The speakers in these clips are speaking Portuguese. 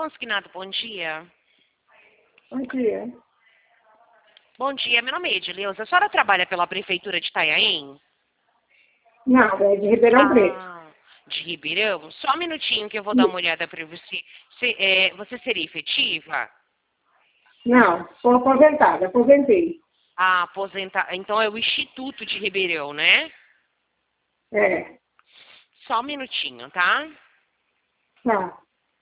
Consignado, bom dia. Bom dia. Bom dia, meu nome é Edileuza. A senhora trabalha pela Prefeitura de Itanhaém? Não, é de Ribeirão Preto. De Ribeirão? Só um minutinho que eu vou dar uma olhada para você. Você seria efetiva? Não, sou aposentada, aposentei. Ah, aposentar. Então é o Instituto de Ribeirão, né? É, Só um minutinho, tá? tá.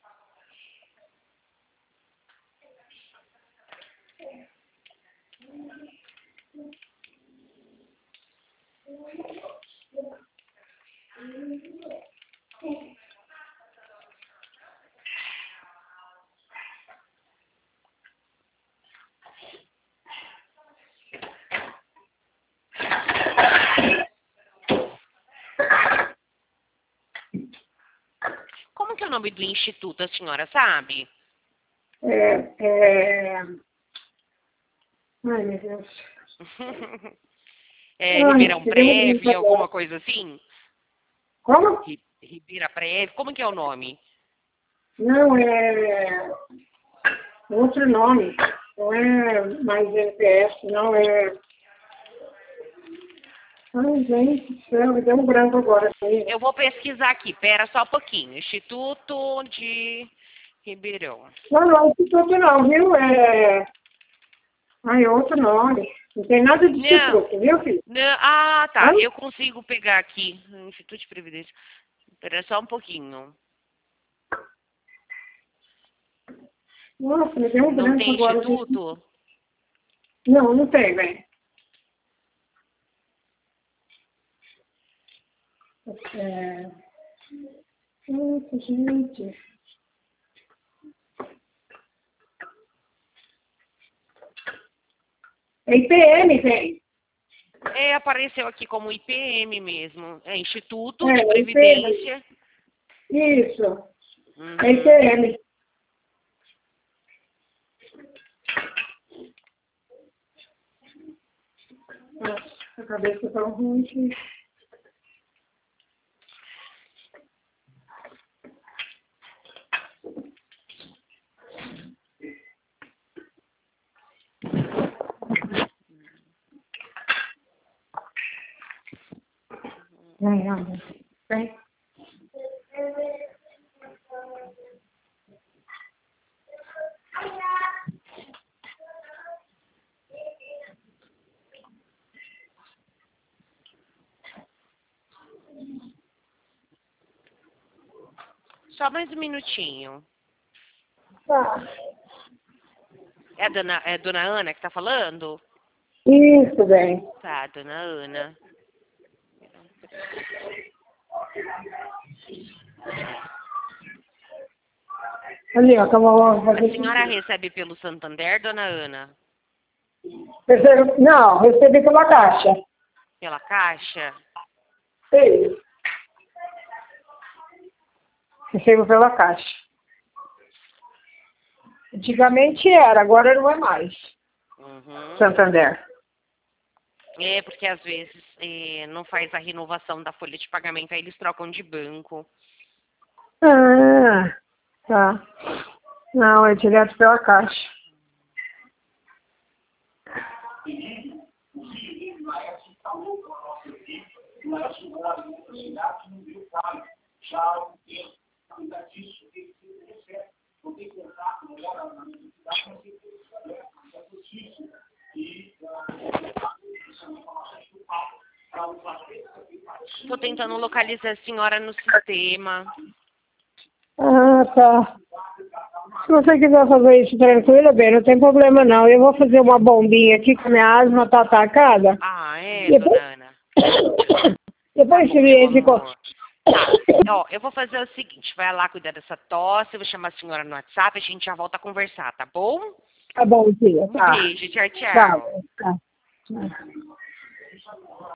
Como que é o nome do instituto, a senhora sabe? Ai, meu Deus. Ribeirão Ai, chegamos muito Prévio, agora. alguma coisa assim? Como? Ribeira Prévio, como que é o nome? Não, é outro nome. Não é mais NPS, não é... Ai, gente do céu, me deu um branco agora. Eu vou pesquisar aqui, pera só um pouquinho. Instituto de Ribeirão. Não, não, instituto não, viu? Ai, é outro nome. Não tem nada de Não, instituto, viu, filho? não, Hã? tá, eu consigo pegar aqui. Instituto de Previdência. Pera só um pouquinho. Nossa, me deu um Não branco tem agora. instituto? Não, não tem, velho. Nossa, gente. É IPM, velho. Apareceu aqui como IPM mesmo. É Instituto de É, IPM. Previdência. Isso. É Uhum. IPM. Nossa, a cabeça tá ruim. Gente. Vem, anda. Vem. Só mais um minutinho. Tá. É a dona Ana que tá falando? Isso, bem. Tá, dona Ana. Ali, ó, vamos A fazer senhora xixi. recebe pelo Santander, dona Ana? Não, recebi pela caixa. Pela Caixa? Sei. Recebo pela caixa. Antigamente era, agora não é mais. Uhum. Santander. É, porque às vezes não faz a renovação da folha de pagamento, aí eles trocam de banco. Ah, tá. Não, é direto pela caixa. Estou tentando localizar a senhora no sistema. Ah, tá. Se você quiser fazer isso tranquilo, bem, não tem problema não. Eu vou fazer uma bombinha aqui que a minha asma tá atacada. Ah, é, dona Depois, Ana? Tá depois bom, você meu me entra em contato. amor. Tá. Ó, eu vou fazer o seguinte, vai lá cuidar dessa tosse, eu vou chamar a senhora no WhatsApp, a gente já volta a conversar, tá bom? Tá bom, tia. Um Tá. beijo, tchau, Tá. tchau. Tá. Tá.